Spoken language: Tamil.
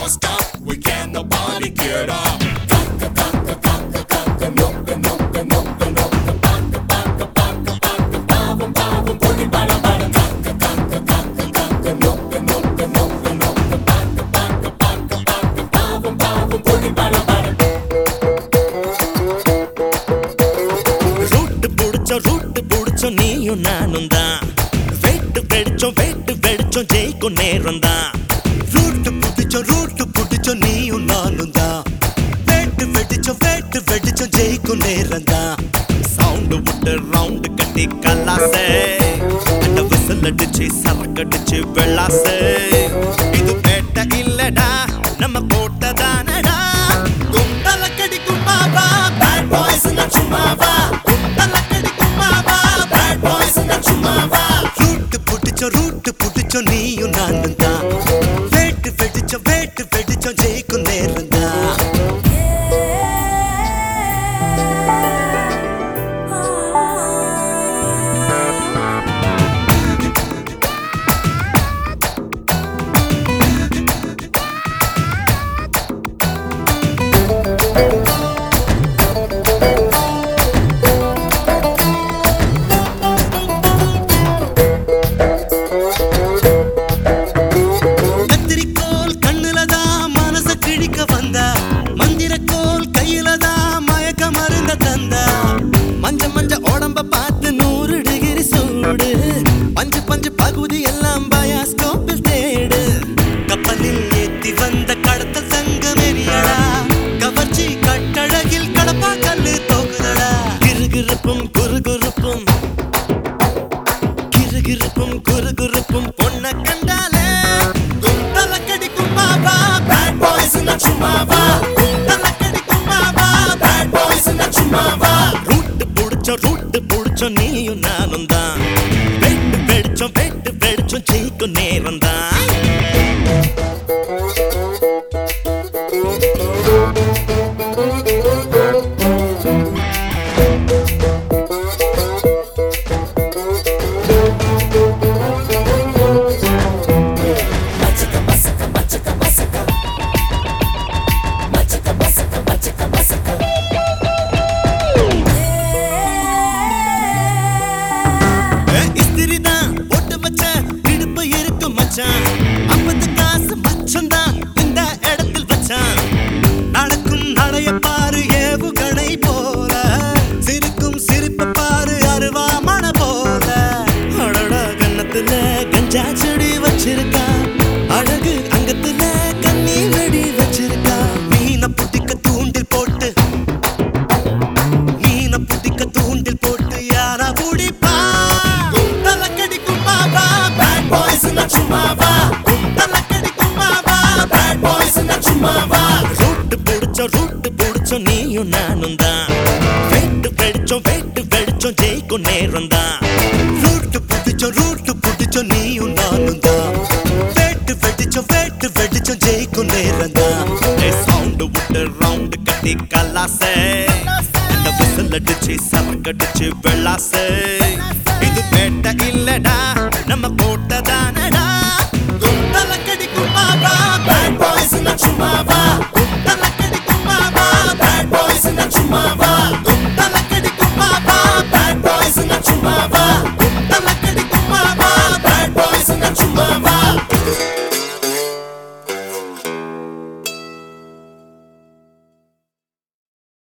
don't stop. We can't nobody get up. Route புடிச்சோம் நீயும் நானும் தான் வெட்டு வெடிச்சோம் ஜெயிக்கும் நேரம் தான் ரூட்டு புடிச்சோம் நீயும் நானும் தான் வெட்டு வெடிச்சோம் ஜெயிக்கும் நேரம் தான் சவுண்டு விட்டு ரவுண்டு கட்டி கல்லாசே அந்த விசில் அடிச்சு சரக்கடிச்சு வெள்ளாசே இது பேட்ட இல்லடா நம்ம போட்டதானடா கும்பல கடிக்கும் மாவா பேட் பாய்ஸ் சும்மாவா ரூட்டு புடிச்சோம் நீயும் நானும் தான் வெட்டு வெடிச்சோம் ஜெயிக்கும் நேரம் தான் பஞ்சு பகுதி எல்லாம் பயாஸ்கோப்பில் தேடு கப்பலில் ஏத்தி வந்த கடத்தல் சங்கமெரியடா கவர்ச்சி கட்டழகில் கடப்பா கல்லு தோக்குதடா கிறுகிறுப்பும் பொண்ண கண்டாலே குந்தல கடிக்கும் மாவா பேட் பாய்ஸ் சும்மாவா குந்தல கடிக்கும் மாவா பேட் பாய்ஸ் சும்மாவா ரூட்டு புடிச்சோம் நீயும் நானும் தான் வெடிச்சோம் ஜெயிக்கும் நேரம் தான் அப்பத்து காசு மச்சந்தான் இந்த இடத்தில் வச்சான் நடக்கும் நடைய பாரு ஏவுகணை போல சிரிக்கும் சிரிப்ப பாரு அருவாமண போல அடடா கண்ணத்துல கஞ்சா செடி வச்சிருக்கா அழகு அங்கத்துல கண்ணி வெடி வச்சிருக்கா மீன புடிக்க தூண்டில் போட்டு யாரா புடிப்பா குந்தல கடிக்கும் மாவா பேட் பாய்ஸ் சும்மாவா குந்தல கடிக்கும் மாவா பேட் பாய்ஸ் சும்மாவா ரூட்டு புடிச்சோம் நீயும் நானும் தான் வெட்டு வெடிச்சோம் ஜெயிக்கும் நேரம் தான் ரூட்டு புடிச்சோம் நீயும் நானும் தான் வெட்டு வெடிச்சோம் ஜெயிக்கும் நேரம் தான் சவுண்டு விட்டு ரவுண்டு கட்டி கல்லாசே அந்த விசில் அடிச்சு சரக்கடிச்சு வெள்ளாசே இது பேட்ட இல்லடா நம்ம போட்டதானடா குந்தல கடிக்கும் மாவா பேட் பாய்ஸ் சும்மாவா